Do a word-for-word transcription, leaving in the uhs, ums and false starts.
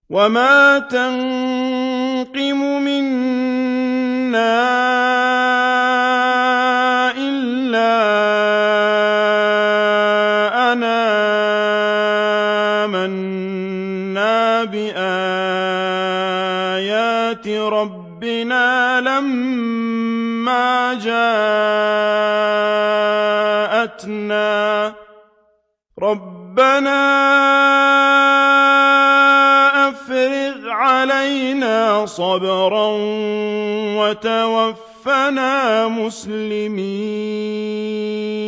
وَمَا تَنقِمُ مِنَّا إِلَّا أَنْ آمَنَّا بِآيَاتِ رَبِّنَا لَمَّا جَاءَتْنَا ۚ رَبَّنَا أَفْرِغْ عَلَيْنَا صَبْرًا وَتَوَفَّنَا مُسْلِمِينَ